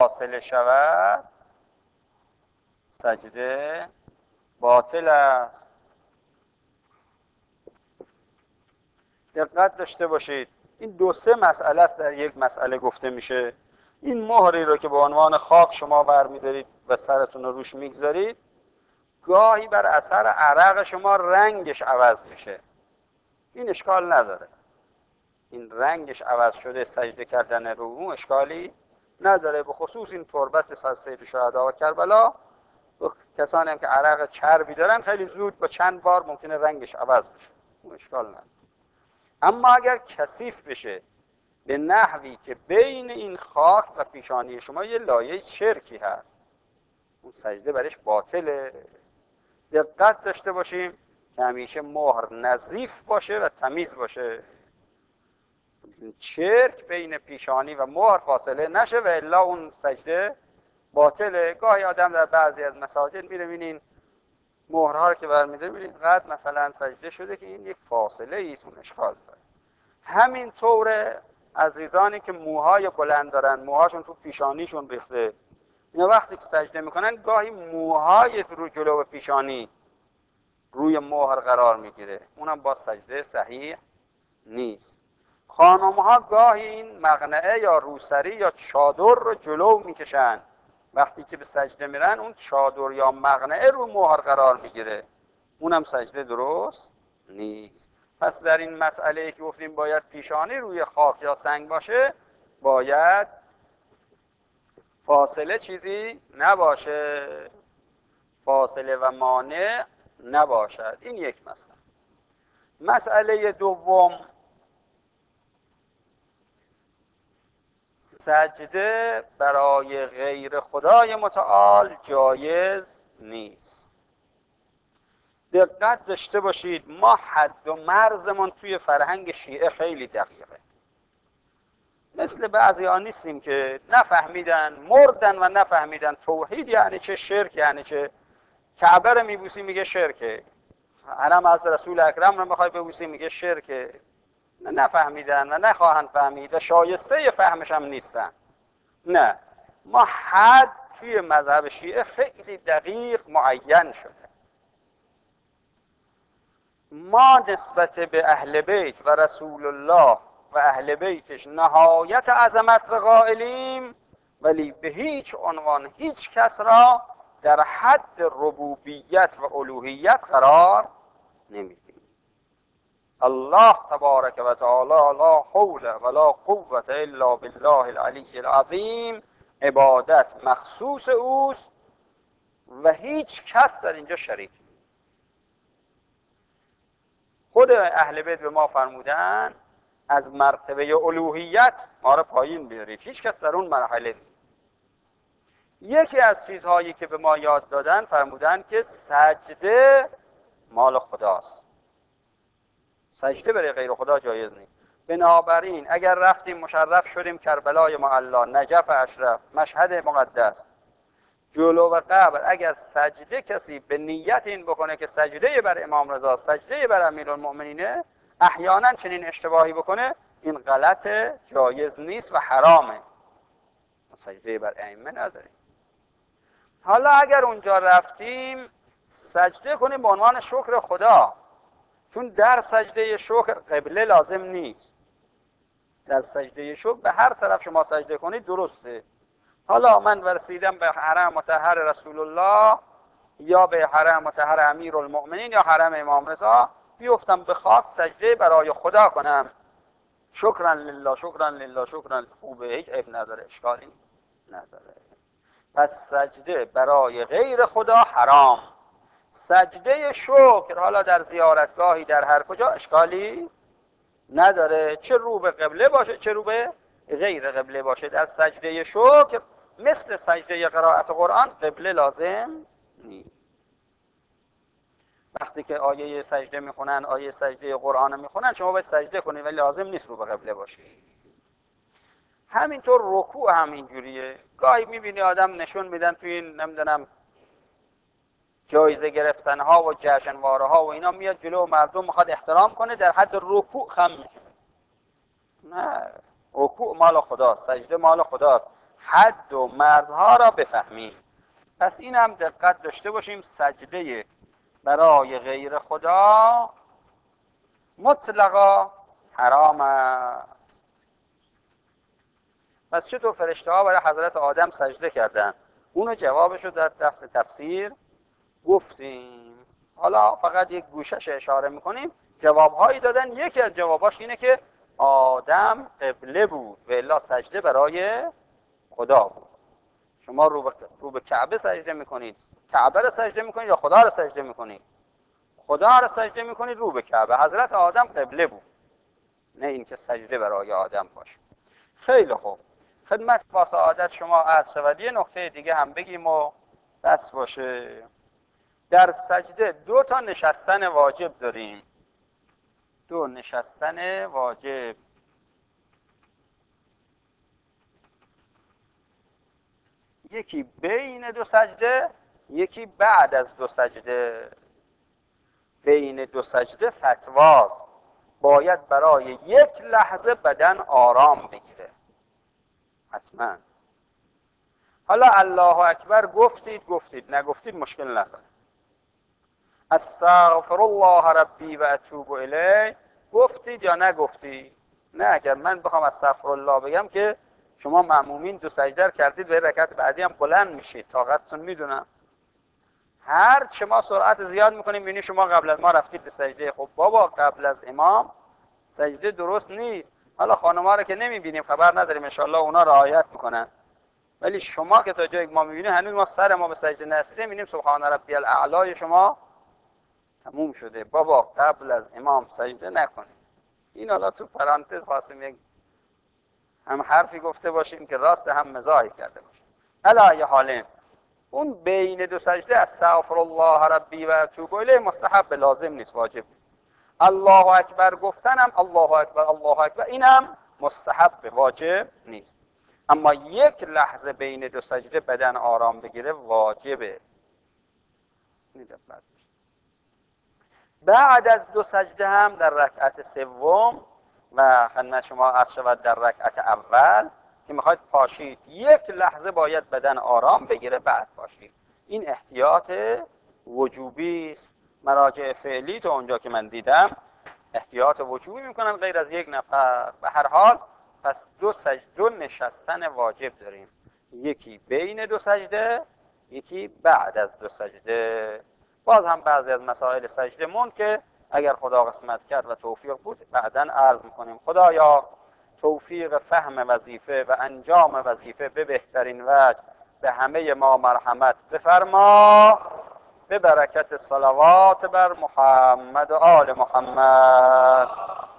فاصله شود سجده باطل است. دقت داشته باشید، این 2-3 مسئله است در یک مسئله گفته میشه. این مهری رو که به عنوان خاک شما برمی‌دارید و سرتون رو روش میگذارید، گاهی بر اثر عرق شما رنگش عوض میشه. این اشکال نداره، این رنگش عوض شده سجده کردن رو اون اشکالی نداره. به خصوص این تربت از سید شهدا و کربلا، کسانی هم که عرق چربی دارن خیلی زود با چند بار ممکنه رنگش عوض بشه، اون اشکال نداره. اما اگر کثیف بشه به نحوی که بین این خاک و پیشانی شما یه لایه چرکی هست، اون سجده برش باطله. دقت داشته باشیم که همیشه مهر نظیف باشه و تمیز باشه، چرک بین پیشانی و مهر فاصله نشه و الا اون سجده باطله. گاهی آدم در بعضی از مساجد میره ببینین مهرها رو که برمی‌داره ببینید قد مثلا سجده شده که این یک فاصله است، اون اشکال داره. همین طور عزیزانی که موهای بلند دارن، موهاشون تو پیشانیشون ریخته، اینا وقتی که سجده میکنن گاهی موهای رو جلو پیشانی روی مهر قرار میگیره، اونم با سجده صحیح نیست. خانم‌ها گاهی این مقنعه یا روسری یا چادر رو جلو میکشن، وقتی که به سجده میرن اون چادر یا مقنعه رو مهر قرار میگیره، اونم سجده درست نیست. پس در این مسئله که گفتیم باید پیشانی روی خاک یا سنگ باشه، باید فاصله چیزی نباشه، فاصله و مانع نباشد. این یک مسئله. مسئله دوم، سجده برای غیر خدای متعال جایز نیست. دقت داشته باشید، ما حد و مرزمون توی فرهنگ شیعه خیلی دقیقه. مثل بعضی ها نیستیم که نفهمیدن، مردن و نفهمیدن توحید یعنی چه، شرک یعنی چه. کعبه رو میبوسی میگه شرکه، حرم از رسول اکرم رو میخوای ببوسی میگه شرکه. نفهمیدن و نخواهند فهمید و شایسته فهمش هم نیستن. نه، ما حد توی مذهب شیعه خیلی دقیق معین شده. ما نسبت به اهل بیت و رسول الله و اهل بیتش نهایت عظمت و قائلیم، ولی به هیچ عنوان هیچ کس را در حد ربوبیت و الوهیت قرار نمیدیم. الله تبارک و تعالی لا حول ولا قوة الا بالله العلی العظیم، عبادت مخصوص اوست و هیچ کس در اینجا شریک نیست. خود اهل بیت به ما فرمودن از مرتبه الوهیت ما را پایین بیارید، هیچ کس در اون مرحله نیست. یکی از چیزهایی که به ما یاد دادن فرمودن که سجده مال خداست، سجده برای غیر خدا جایز نیست. بنابراین اگر رفتیم مشرف شدیم کربلای معلا، نجف اشرف، مشهد مقدس، جلو و قبر، اگر سجده کسی به نیت این بکنه که سجده بر امام رضا، سجده بر امیرالمؤمنینه، احیانا چنین اشتباهی بکنه، این غلط جایز نیست و حرامه. سجده بر ائمه نداریم. حالا اگر اونجا رفتیم سجده کنیم به عنوان شکر خدا، چون در سجده شکر قبله لازم نیست. در سجده شکر به هر طرف شما سجده کنید درسته. حالا من ورسیدم به حرم مطهر رسول الله یا به حرم مطهر امیرالمؤمنین یا حرم امام رضا، بیفتم به خاک سجده برای خدا کنم، شکرا لله شکرا لله شکرا، خوبه، هیچ عیب نداره، اشکالی نداره. پس سجده برای غیر خدا حرام. سجده شکر حالا در زیارتگاهی در هر کجا اشکالی نداره، چه رو به قبله باشه چه رو به غیر قبله باشه. در سجده شکر مثل سجده قرائت قرآن قبله لازم نیست. وقتی که آیه سجده میخونن، آیه سجده قرآن میخونن، شما باید سجده کنید ولی لازم نیست رو به قبله باشه. همینطور رکوع هم اینجوریه. گاهی میبینی آدم نشون میدن توی این نمیدونم جایزه گرفتن ها و جشنواره ها و اینا، میاد جلو مردم میخواد احترام کنه، در حد رکوع خم میشه. نه، رکوع مال خداست، سجده مال خداست. حد و مرزها را بفهمیم. پس این هم دقت داشته باشیم، سجده برای غیر خدا مطلقا حرام است. پس چطور فرشته ها برای حضرت آدم سجده کردن؟ اونو جوابشو در بحث تفسیر گفتیم. حالا فقط یک گوشش اشاره میکنیم. جوابهایی دادن. یکی از جواباش اینه که آدم قبله بود و الا سجده برای خدا بود. شما رو به کعبه سجده میکنید، کعبه رو سجده میکنید یا خدا رو سجده میکنید؟ خدا رو سجده میکنید رو به کعبه. حضرت آدم قبله بود، نه اینکه سجده برای آدم باشه. خیلی خوب، خدمت با سعادت شما عرض شود. یه نکته دیگه هم بگیم و بس باشه. در سجده 2 تا نشستن واجب داریم. 2 نشستن واجب. یکی بین 2 سجده، یکی بعد از 2 سجده. بین 2 سجده فتواست، باید برای 1 لحظه بدن آرام بگیره حتما. حالا الله اکبر گفتید نگفتید مشکل نداره. استغفر الله ربی و اتوب الیه گفتید یا نگفتید؟ نه، اگر من بخوام استغفر الله بگم که شما مأمومین 2 سجده کردید به رکعت بعدی هم بلند میشید، طاقتتون میدونم. هر چه ما سرعت زیاد میکنیم ببینید شما قبل از ما رفتید به سجده. خب بابا قبل از امام سجده درست نیست. حالا خانم‌ها رو که نمیبینیم خبر نداریم، ان شاءالله اونا رعایت میکنن، ولی شما که تا جایی که ما میبینیم هنوز ما سر ما به سجده نرسیده میبینیم سبحان ربی الاعلی شما تموم شده. بابا قبل از امام سجده نکنید. این حالا تو پرانتز خواستیم یک هم حرفی گفته باشیم که راست هم مزاحی کرده باشیم. علی حالین اون بین 2 سجده استغفر الله ربی و اتوب الیه مستحب، لازم نیست، واجب. الله اکبر گفتنم الله اکبر الله اکبر اینم مستحب، واجب نیست. اما 1 لحظه بین 2 سجده بدن آرام بگیره واجبه. بعد از 2 سجده هم در رکعت سوم و خدمت شما عرض شود در رکعت اول که میخواید پاشید 1 لحظه باید بدن آرام بگیره بعد پاشید. این احتیاط وجوبی است. مراجع فعلی تا اونجا که من دیدم احتیاط وجوبی میکنن غیر از 1 نفر. به هر حال پس 2 نشستن واجب داریم، یکی بین 2 سجده، یکی بعد از 2 سجده. باز هم بعضی از مسائل سجده مون که اگر خدا قسمت کرد و توفیق بود بعداً عرض میکنیم. خدایا توفیق فهم وظیفه و انجام وظیفه به بهترین وجه به همه ما مرحمت بفرما، به برکت صلوات بر محمد و آل محمد.